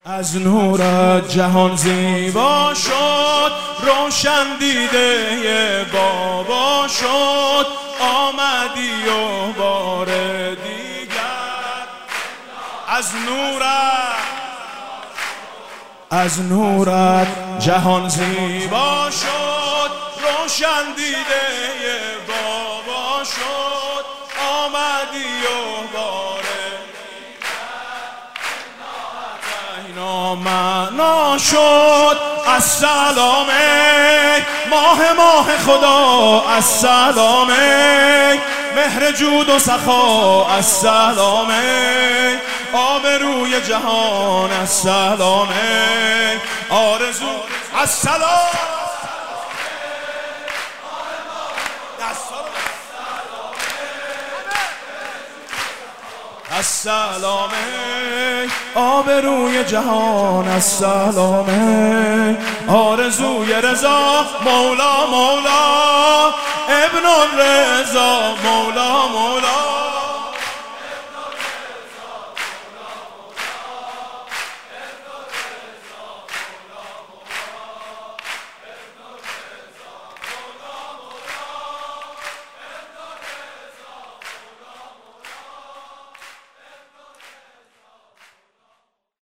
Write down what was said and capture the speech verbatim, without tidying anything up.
از نورت جهان زیبا شد، روشن دیده بابا شد. آمدی و بار دیگر از نورت از نورت جهان زیبا شد، روشن دیده بابا شد. آمدی و بار معنا شد. السلام ماه ماه خدا، السلام مهر جود و سخا، السلام آبروی جهان، السلام آرزو، السلام السلام آبروی جهان، السلام آرزوی رضا، مولا مولا ابن الرضا، مولا مولا